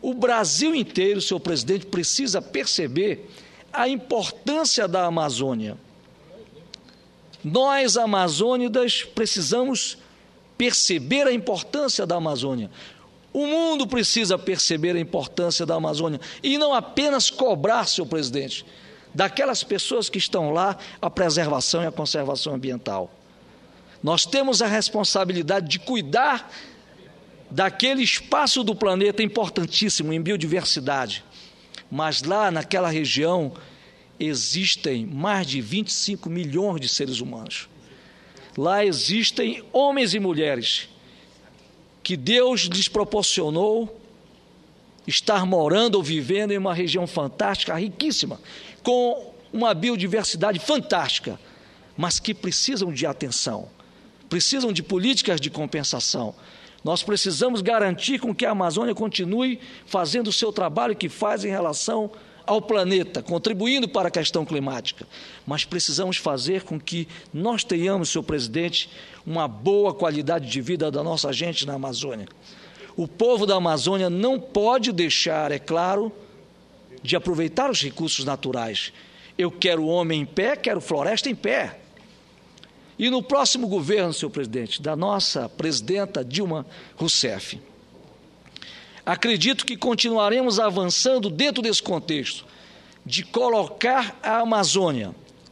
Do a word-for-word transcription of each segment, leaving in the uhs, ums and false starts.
O Brasil inteiro, senhor presidente, precisa perceber a importância da Amazônia. Nós, amazônidas, precisamos perceber a importância da Amazônia. O mundo precisa perceber a importância da Amazônia e não apenas cobrar, senhor presidente, daquelas pessoas que estão lá a preservação e a conservação ambiental. Nós temos a responsabilidade de cuidar daquele espaço do planeta importantíssimo em biodiversidade, mas lá naquela região existem mais de vinte e cinco milhões de seres humanos. Lá existem homens e mulheres que Deus lhes proporcionou estar morando ou vivendo em uma região fantástica, riquíssima, com uma biodiversidade fantástica, mas que precisam de atenção, precisam de políticas de compensação. Nós precisamos garantir com que a Amazônia continue fazendo o seu trabalho que faz em relação ao planeta, contribuindo para a questão climática. Mas precisamos fazer com que nós tenhamos, senhor presidente, uma boa qualidade de vida da nossa gente na Amazônia. O povo da Amazônia não pode deixar, é claro, de aproveitar os recursos naturais. Eu quero homem em pé, quero floresta em pé. E no próximo governo, senhor presidente, da nossa presidenta Dilma Rousseff, acredito que continuaremos avançando dentro desse contexto de colocar a Amazônia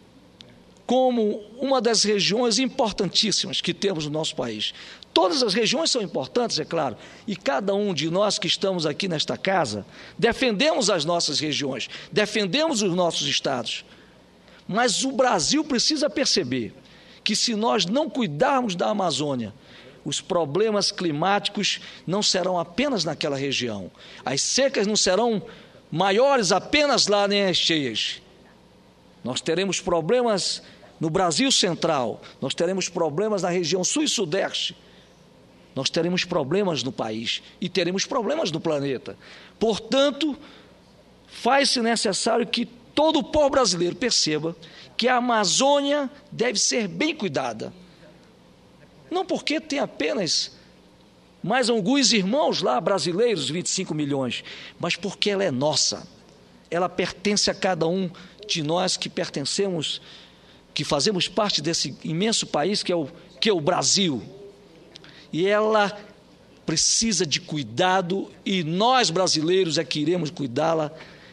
como uma das regiões importantíssimas que temos no nosso país. Todas as regiões são importantes, é claro, e cada um de nós que estamos aqui nesta casa defendemos as nossas regiões, defendemos os nossos estados. Mas o Brasil precisa perceber que se nós não cuidarmos da Amazônia, os problemas climáticos não serão apenas naquela região. As secas não serão maiores apenas lá nem as cheias. Nós teremos problemas no Brasil Central, nós teremos problemas na região Sul e Sudeste, nós teremos problemas no país e teremos problemas no planeta. Portanto, faz-se necessário que todo o povo brasileiro perceba que a Amazônia deve ser bem cuidada. Não porque tem apenas mais alguns irmãos lá brasileiros, vinte e cinco milhões, mas porque ela é nossa. Ela pertence a cada um de nós que pertencemos, que fazemos parte desse imenso país que é o, que é o Brasil. E ela precisa de cuidado e nós brasileiros é que iremos cuidá-la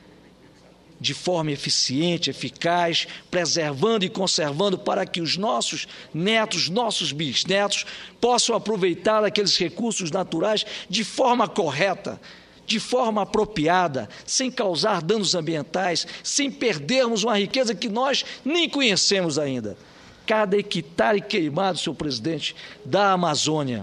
de forma eficiente, eficaz, preservando e conservando para que os nossos netos, nossos bisnetos, possam aproveitar aqueles recursos naturais de forma correta, de forma apropriada, sem causar danos ambientais, sem perdermos uma riqueza que nós nem conhecemos ainda. Cada hectare queimado, senhor presidente, da Amazônia,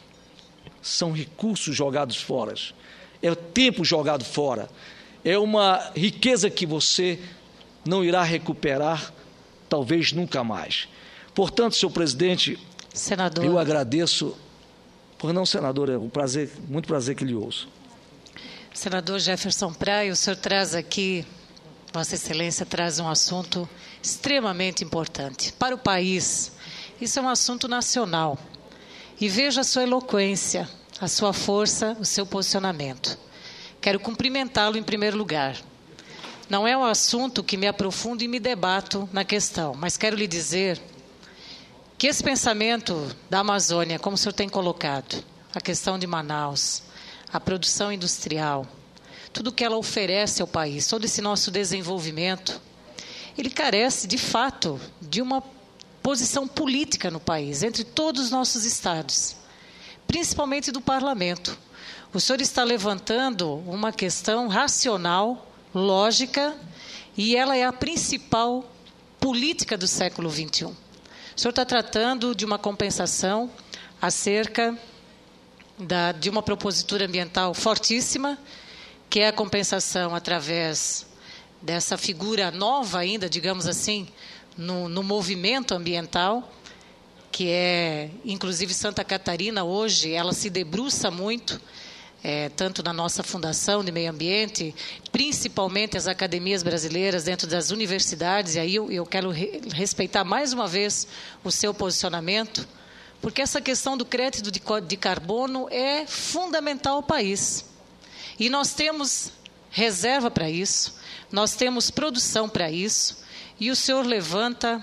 são recursos jogados fora, é o tempo jogado fora. É uma riqueza que você não irá recuperar, talvez nunca mais. Portanto, senhor presidente, senador, eu agradeço. Por não, senador, é um prazer, muito prazer que lhe ouço. Senador Jefferson Praia, o senhor traz aqui, Vossa Excelência traz um assunto extremamente importante para o país. Isso é um assunto nacional. E veja a sua eloquência, a sua força, o seu posicionamento. Quero cumprimentá-lo em primeiro lugar. Não é um assunto que me aprofundo e me debato na questão, mas quero lhe dizer que esse pensamento da Amazônia, como o senhor tem colocado, a questão de Manaus, a produção industrial, tudo que ela oferece ao país, todo esse nosso desenvolvimento, ele carece, de fato, de uma posição política no país, entre todos os nossos estados, principalmente do parlamento. O senhor está levantando uma questão racional, lógica, e ela é a principal política do século vinte e um. O senhor está tratando de uma compensação acerca da, de uma propositura ambiental fortíssima, que é a compensação através dessa figura nova ainda, digamos assim, no, no movimento ambiental, que é, inclusive, Santa Catarina, hoje, ela se debruça muito, É, tanto na nossa Fundação de Meio Ambiente, principalmente as academias brasileiras dentro das universidades, e aí eu, eu quero re, respeitar mais uma vez o seu posicionamento, porque essa questão do crédito de, de carbono é fundamental ao país. E nós temos reserva para isso, nós temos produção para isso, e o senhor levanta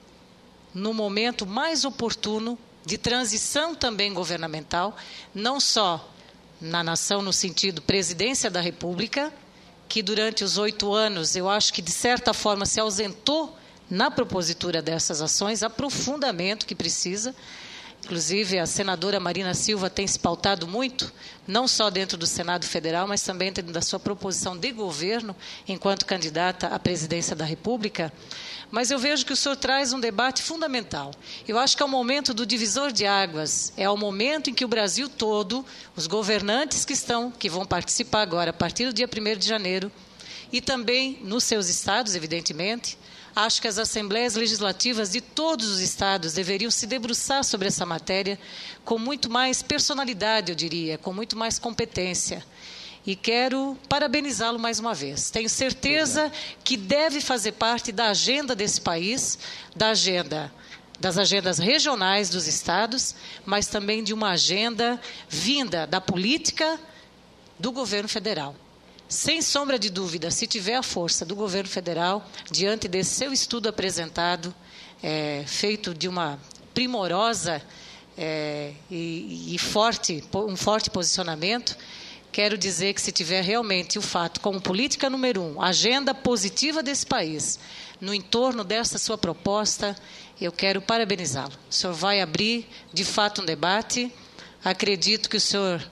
no momento mais oportuno de transição também governamental, não só na nação no sentido presidência da República, que durante os oito anos, eu acho que de certa forma se ausentou na propositura dessas ações, aprofundamento que precisa. Inclusive, a senadora Marina Silva tem se pautado muito, não só dentro do Senado Federal, mas também dentro da sua proposição de governo, enquanto candidata à presidência da República. Mas eu vejo que o senhor traz um debate fundamental. Eu acho que é o momento do divisor de águas, é o momento em que o Brasil todo, os governantes que estão, que vão participar agora, a partir do dia primeiro de janeiro, e também nos seus estados, evidentemente, acho que as assembleias legislativas de todos os estados deveriam se debruçar sobre essa matéria com muito mais personalidade, eu diria, com muito mais competência. E quero parabenizá-lo mais uma vez. Tenho certeza que deve fazer parte da agenda desse país, da agenda, das agendas regionais dos estados, mas também de uma agenda vinda da política do governo federal. Sem sombra de dúvida, se tiver a força do governo federal, diante desse seu estudo apresentado, é, feito de uma primorosa é, e, e forte, um forte posicionamento, quero dizer que se tiver realmente o fato como política número um, agenda positiva desse país, no entorno dessa sua proposta, eu quero parabenizá-lo. O senhor vai abrir, de fato, um debate. Acredito que o senhor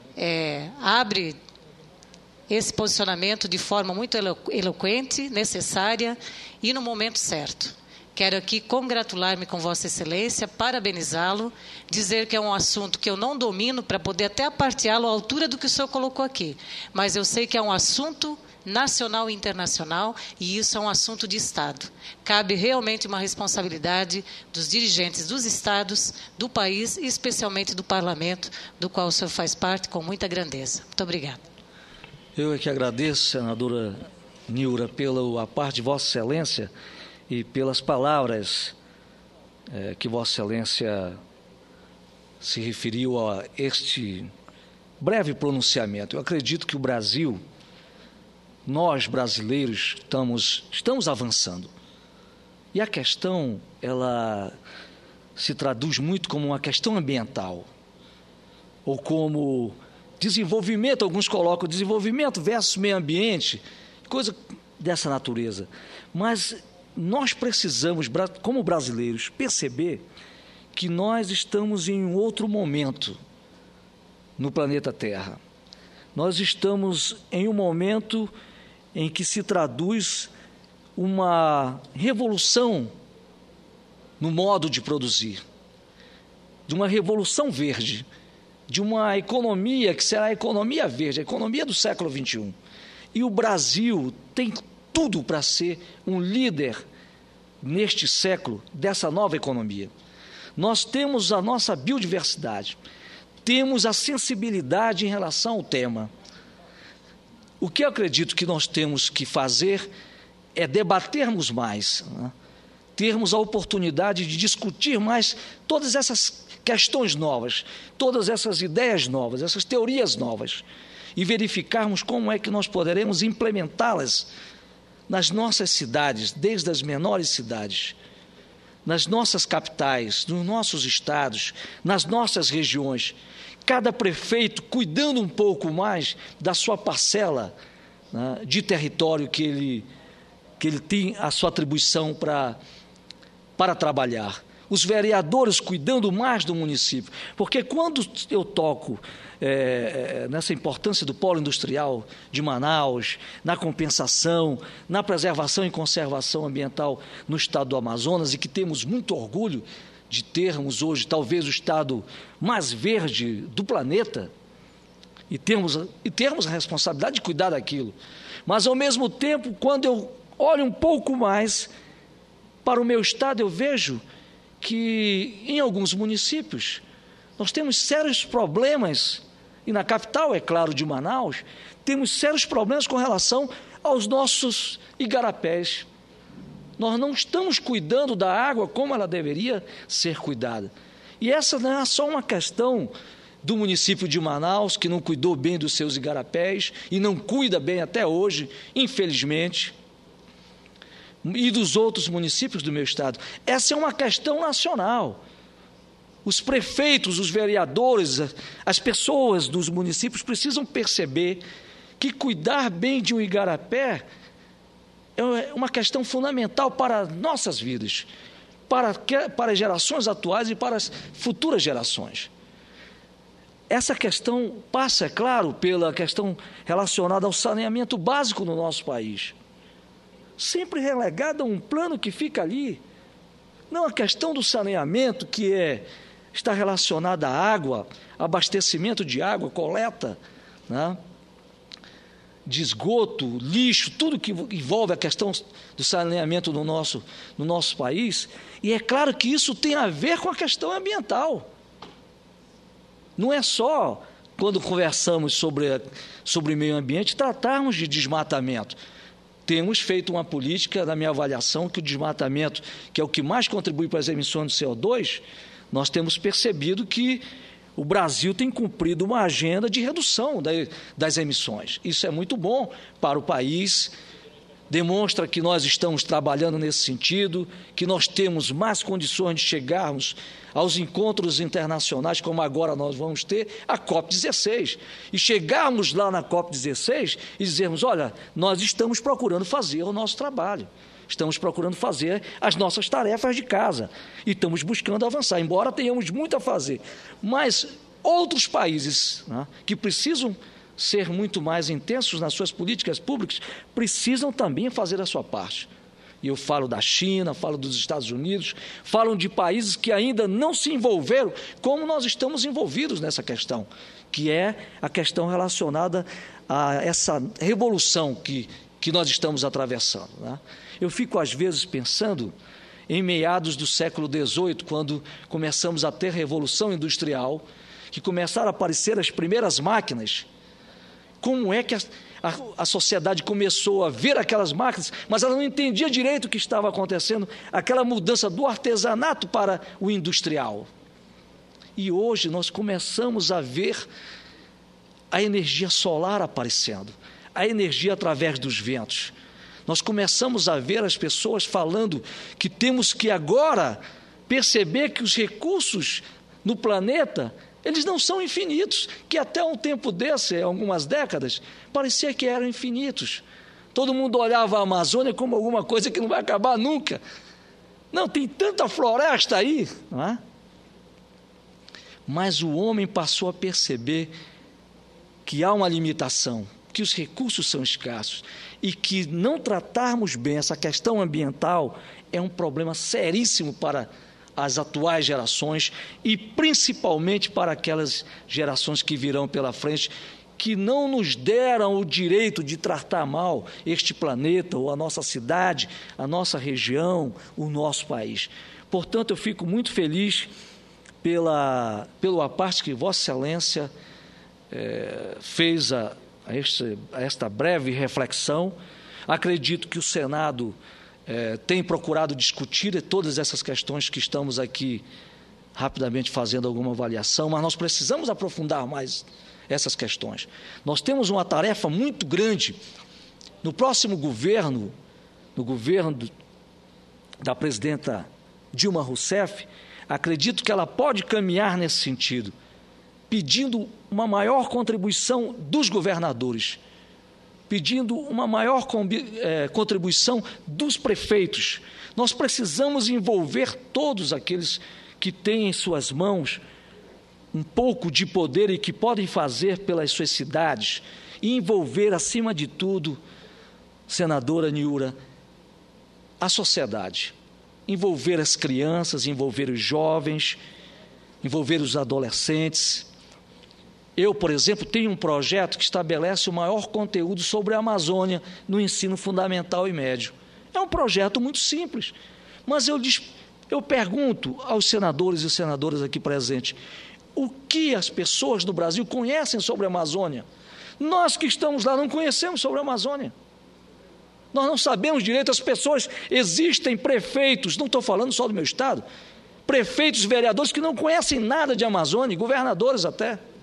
é, abre esse posicionamento de forma muito elo eloquente, necessária e no momento certo. Quero aqui congratular-me com Vossa Excelência, parabenizá-lo, dizer que é um assunto que eu não domino para poder até aparteá-lo à altura do que o senhor colocou aqui, mas eu sei que é um assunto nacional e internacional e isso é um assunto de Estado. Cabe realmente uma responsabilidade dos dirigentes dos estados, do país e especialmente do Parlamento, do qual o senhor faz parte com muita grandeza. Muito obrigada. Eu é que agradeço, senadora Nilra, pela a parte de Vossa Excelência e pelas palavras é, que Vossa Excelência se referiu a este breve pronunciamento. Eu acredito que o Brasil, nós brasileiros, estamos, estamos avançando. E a questão, ela se traduz muito como uma questão ambiental, ou como desenvolvimento, alguns colocam desenvolvimento versus meio ambiente, coisa dessa natureza. Mas nós precisamos, como brasileiros, perceber que nós estamos em um outro momento no planeta Terra. Nós estamos em um momento em que se traduz uma revolução no modo de produzir, de uma revolução verde, de uma economia que será a economia verde, a economia do século vinte e um. E o Brasil tem tudo para ser um líder neste século dessa nova economia. Nós temos a nossa biodiversidade, temos a sensibilidade em relação ao tema. O que eu acredito que nós temos que fazer é debatermos mais, né? Termos a oportunidade de discutir mais todas essas questões novas, todas essas ideias novas, essas teorias novas, e verificarmos como é que nós poderemos implementá-las nas nossas cidades, desde as menores cidades, nas nossas capitais, nos nossos estados, nas nossas regiões, cada prefeito cuidando um pouco mais da sua parcela, né, de território que ele, que ele tem a sua atribuição para, para trabalhar. Os vereadores cuidando mais do município, porque quando eu toco é, nessa importância do polo industrial de Manaus, na compensação, na preservação e conservação ambiental no estado do Amazonas, e que temos muito orgulho de termos hoje talvez o estado mais verde do planeta, e termos, e termos a responsabilidade de cuidar daquilo. Mas, ao mesmo tempo, quando eu olho um pouco mais para o meu estado, eu vejo que em alguns municípios nós temos sérios problemas, e na capital, é claro, de Manaus, temos sérios problemas com relação aos nossos igarapés. Nós não estamos cuidando da água como ela deveria ser cuidada. E essa não é só uma questão do município de Manaus, que não cuidou bem dos seus igarapés e não cuida bem até hoje, infelizmente, e dos outros municípios do meu estado. Essa é uma questão nacional. Os prefeitos, os vereadores, as pessoas dos municípios precisam perceber que cuidar bem de um igarapé é uma questão fundamental para nossas vidas, para, para as gerações atuais e para as futuras gerações. Essa questão passa, é claro, pela questão relacionada ao saneamento básico no nosso país, sempre relegada a um plano que fica ali. Não a questão do saneamento, que é, está relacionada à água, abastecimento de água, coleta, né, de esgoto, lixo, tudo que envolve a questão do saneamento no nosso, no nosso país. E é claro que isso tem a ver com a questão ambiental. Não é só, quando conversamos sobre, sobre meio ambiente, tratarmos de desmatamento. Temos feito uma política, na minha avaliação, que o desmatamento, que é o que mais contribui para as emissões de C O dois, nós temos percebido que o Brasil tem cumprido uma agenda de redução das emissões. Isso é muito bom para o país, demonstra que nós estamos trabalhando nesse sentido, que nós temos mais condições de chegarmos aos encontros internacionais, como agora nós vamos ter, a COP dezesseis, e chegarmos lá na COP dezesseis e dizermos, olha, nós estamos procurando fazer o nosso trabalho, estamos procurando fazer as nossas tarefas de casa, e estamos buscando avançar, embora tenhamos muito a fazer. Mas outros países, né, que precisam ser muito mais intensos nas suas políticas públicas, precisam também fazer a sua parte. E eu falo da China, falo dos Estados Unidos, falo de países que ainda não se envolveram, como nós estamos envolvidos nessa questão, que é a questão relacionada a essa revolução que, que nós estamos atravessando, né? Eu fico, às vezes, pensando em meados do século dezoito, quando começamos a ter a Revolução Industrial, que começaram a aparecer as primeiras máquinas. Como é que a, a, a sociedade começou a ver aquelas máquinas, mas ela não entendia direito o que estava acontecendo, aquela mudança do artesanato para o industrial. E hoje nós começamos a ver a energia solar aparecendo, a energia através dos ventos. Nós começamos a ver as pessoas falando que temos que agora perceber que os recursos no planeta, eles não são infinitos, que até um tempo desse, algumas décadas, parecia que eram infinitos. Todo mundo olhava a Amazônia como alguma coisa que não vai acabar nunca. Não, tem tanta floresta aí, não é? Mas o homem passou a perceber que há uma limitação, que os recursos são escassos e que não tratarmos bem essa questão ambiental é um problema seríssimo para as atuais gerações e principalmente para aquelas gerações que virão pela frente, que não nos deram o direito de tratar mal este planeta, ou a nossa cidade, a nossa região, o nosso país. Portanto, eu fico muito feliz pela, pela parte que Vossa Excelência é, fez a, a, este, a esta breve reflexão. Acredito que o Senado É, tem procurado discutir todas essas questões que estamos aqui rapidamente fazendo alguma avaliação, mas nós precisamos aprofundar mais essas questões. Nós temos uma tarefa muito grande no próximo governo, no governo do, da presidenta Dilma Rousseff. Acredito que ela pode caminhar nesse sentido, pedindo uma maior contribuição dos governadores, pedindo uma maior contribuição dos prefeitos. Nós precisamos envolver todos aqueles que têm em suas mãos um pouco de poder e que podem fazer pelas suas cidades, e envolver, acima de tudo, senadora Niura, a sociedade, envolver as crianças, envolver os jovens, envolver os adolescentes. Eu, por exemplo, tenho um projeto que estabelece o maior conteúdo sobre a Amazônia no ensino fundamental e médio. É um projeto muito simples, mas eu, eu pergunto aos senadores e senadoras aqui presentes, o que as pessoas do Brasil conhecem sobre a Amazônia? Nós que estamos lá não conhecemos sobre a Amazônia. Nós não sabemos direito, as pessoas, existem prefeitos, não estou falando só do meu estado, prefeitos, vereadores que não conhecem nada de Amazônia, governadores até.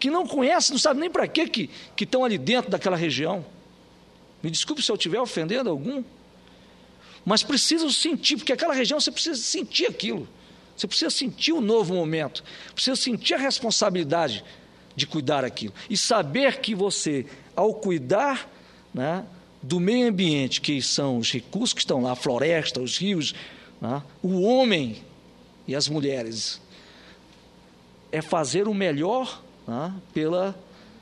que não conhecem, não sabem nem para quê que que estão ali dentro daquela região. Me desculpe se eu estiver ofendendo algum, mas precisam sentir, porque aquela região você precisa sentir aquilo. Você precisa sentir o novo momento, precisa sentir a responsabilidade de cuidar aquilo. E saber que você, ao cuidar, né, do meio ambiente, que são os recursos que estão lá, a floresta, os rios, né, o homem e as mulheres, é fazer o melhor, né, pela,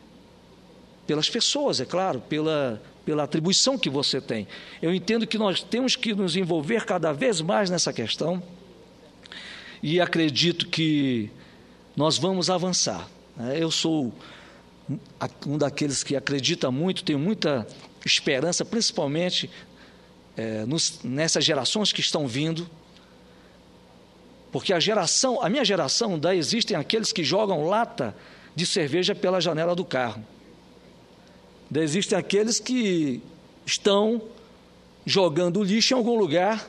pelas pessoas, é claro, pela, pela atribuição que você tem. Eu entendo que nós temos que nos envolver cada vez mais nessa questão e acredito que nós vamos avançar. Eu sou um daqueles que acredita muito, tenho muita esperança, principalmente é, nos, nessas gerações que estão vindo, porque a geração, a minha geração, ainda existem aqueles que jogam lata de cerveja pela janela do carro. Ainda existem aqueles que estão jogando lixo em algum lugar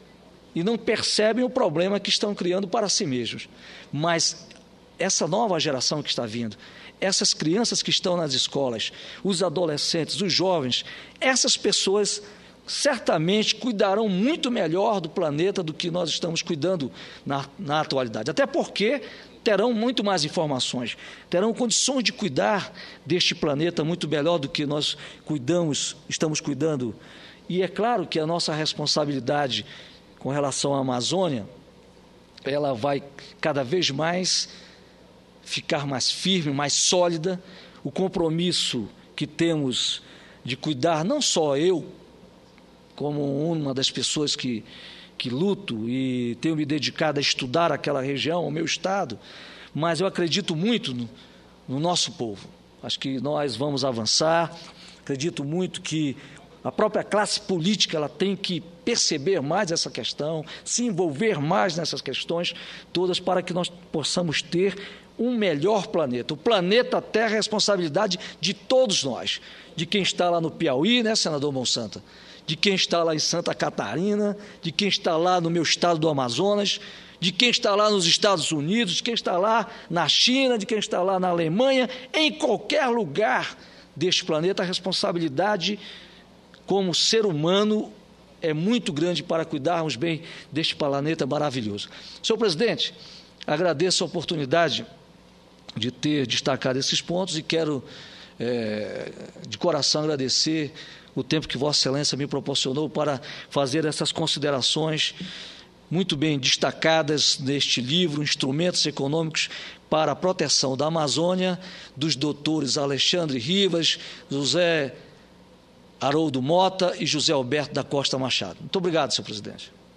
e não percebem o problema que estão criando para si mesmos. Mas essa nova geração que está vindo, essas crianças que estão nas escolas, os adolescentes, os jovens, essas pessoas certamente cuidarão muito melhor do planeta do que nós estamos cuidando na, na atualidade. Até porque terão muito mais informações, terão condições de cuidar deste planeta muito melhor do que nós cuidamos, estamos cuidando. E é claro que a nossa responsabilidade com relação à Amazônia, ela vai cada vez mais ficar mais firme, mais sólida. O compromisso que temos de cuidar, não só eu, como uma das pessoas que, que luto e tenho me dedicado a estudar aquela região, o meu estado, mas eu acredito muito no, no nosso povo. Acho que nós vamos avançar, acredito muito que a própria classe política ela tem que perceber mais essa questão, se envolver mais nessas questões todas para que nós possamos ter um melhor planeta. O planeta Terra é a responsabilidade de todos nós, de quem está lá no Piauí, né, senador Monsanto? De quem está lá em Santa Catarina, de quem está lá no meu estado do Amazonas, de quem está lá nos Estados Unidos, de quem está lá na China, de quem está lá na Alemanha, em qualquer lugar deste planeta, a responsabilidade como ser humano é muito grande para cuidarmos bem deste planeta maravilhoso. Senhor presidente, agradeço a oportunidade de ter destacado esses pontos e quero, é, de coração, agradecer o tempo que Vossa Excelência me proporcionou para fazer essas considerações muito bem destacadas neste livro, Instrumentos Econômicos para a Proteção da Amazônia, dos doutores Alexandre Rivas, José Haroldo Mota e José Alberto da Costa Machado. Muito obrigado, senhor presidente.